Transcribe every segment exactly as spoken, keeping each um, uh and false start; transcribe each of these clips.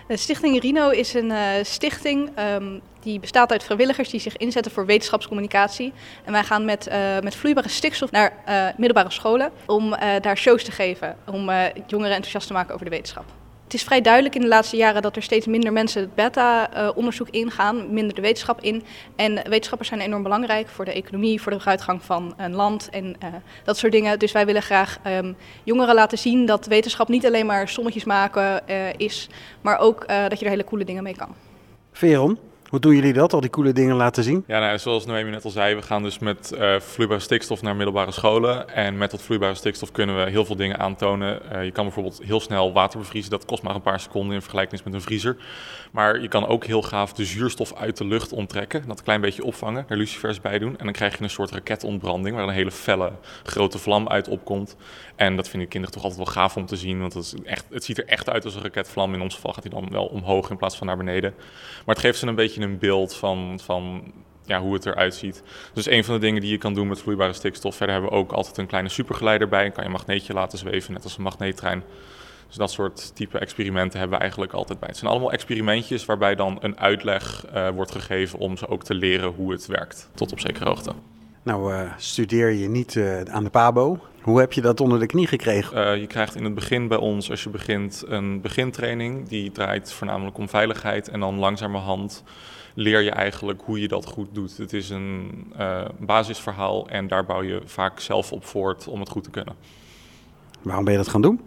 De Stichting Rhino is een uh, stichting um, die bestaat uit vrijwilligers die zich inzetten voor wetenschapscommunicatie. En wij gaan met, uh, met vloeibare stikstof naar uh, middelbare scholen om uh, daar shows te geven, om uh, jongeren enthousiast te maken over de wetenschap. Het is vrij duidelijk in de laatste jaren dat er steeds minder mensen het beta-onderzoek ingaan, minder de wetenschap in. En wetenschappers zijn enorm belangrijk voor de economie, voor de vooruitgang van een land en uh, dat soort dingen. Dus wij willen graag um, jongeren laten zien dat wetenschap niet alleen maar sommetjes maken uh, is, maar ook uh, dat je er hele coole dingen mee kan. Veron, hoe doen jullie dat, al die coole dingen laten zien? Ja, nou, zoals Noemi net al zei, we gaan dus met uh, vloeibare stikstof naar middelbare scholen. En met dat vloeibare stikstof kunnen we heel veel dingen aantonen. Uh, je kan bijvoorbeeld heel snel water bevriezen. Dat kost maar een paar seconden in vergelijking met een vriezer. Maar je kan ook heel gaaf de zuurstof uit de lucht onttrekken. Dat een klein beetje opvangen, er lucifers bij doen. En dan krijg je een soort raketontbranding waar een hele felle grote vlam uit opkomt. En dat vinden kinderen toch altijd wel gaaf om te zien. Want het, is echt, het ziet er echt uit als een raketvlam. In ons geval gaat hij dan wel omhoog in plaats van naar beneden. Maar het geeft ze een beetje een beeld van, van ja, hoe het eruit ziet. Dus een van de dingen die je kan doen met vloeibare stikstof. Verder hebben we ook altijd een kleine supergeleider bij. Dan kan je een magneetje laten zweven, net als een magneettrein. Dus dat soort type experimenten hebben we eigenlijk altijd bij. Het zijn allemaal experimentjes waarbij dan een uitleg uh, wordt gegeven om ze ook te leren hoe het werkt, tot op zekere hoogte. Nou, uh, studeer je niet uh, aan de Pabo. Hoe heb je dat onder de knie gekregen? Uh, je krijgt in het begin bij ons, als je begint, een begintraining. Die draait voornamelijk om veiligheid en dan langzamerhand leer je eigenlijk hoe je dat goed doet. Het is een uh, basisverhaal en daar bouw je vaak zelf op voort om het goed te kunnen. Waarom ben je dat gaan doen?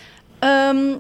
Um,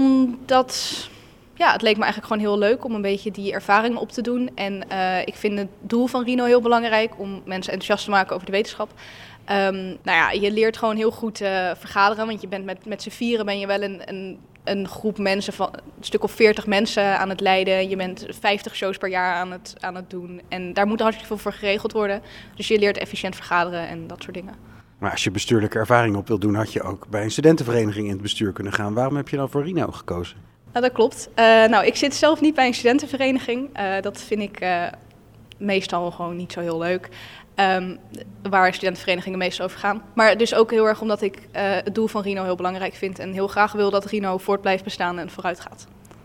omdat, ja, het leek me eigenlijk gewoon heel leuk om een beetje die ervaring op te doen. En uh, ik vind het doel van Rhino heel belangrijk om mensen enthousiast te maken over de wetenschap. Um, nou ja, je leert gewoon heel goed uh, vergaderen, want je bent met, met z'n vieren ben je wel een, een, een groep mensen van een stuk of veertig mensen aan het leiden. Je bent vijftig shows per jaar aan het, aan het doen en daar moet hartstikke veel voor geregeld worden. Dus je leert efficiënt vergaderen en dat soort dingen. Maar als je bestuurlijke ervaring op wilt doen, had je ook bij een studentenvereniging in het bestuur kunnen gaan. Waarom heb je dan voor Rhino gekozen? Nou, dat klopt. Uh, nou, ik zit zelf niet bij een studentenvereniging. Uh, dat vind ik uh, meestal gewoon niet zo heel leuk. Um, waar studentenverenigingen meestal over gaan. Maar dus ook heel erg omdat ik uh, het doel van Rhino heel belangrijk vind. En heel graag wil dat Rhino voort blijft bestaan en vooruit gaat.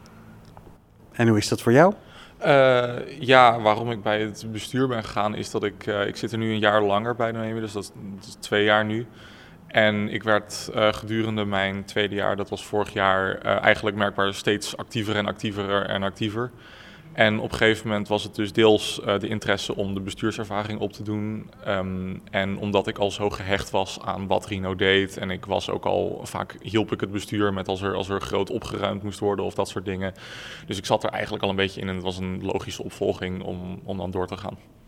En hoe is dat voor jou? Uh, ja, waarom ik bij het bestuur ben gegaan is dat ik... Uh, ik zit er nu een jaar langer bij Noemi, dus dat is, dat is twee jaar nu. En ik werd uh, gedurende mijn tweede jaar, dat was vorig jaar, uh, eigenlijk merkbaar steeds actiever en actiever en actiever. En op een gegeven moment was het dus deels uh, de interesse om de bestuurservaring op te doen. Um, en omdat ik al zo gehecht was aan wat Rhino deed. En ik was ook al, vaak hielp ik het bestuur met als er, als er groot opgeruimd moest worden of dat soort dingen. Dus ik zat er eigenlijk al een beetje in en het was een logische opvolging om, om dan door te gaan.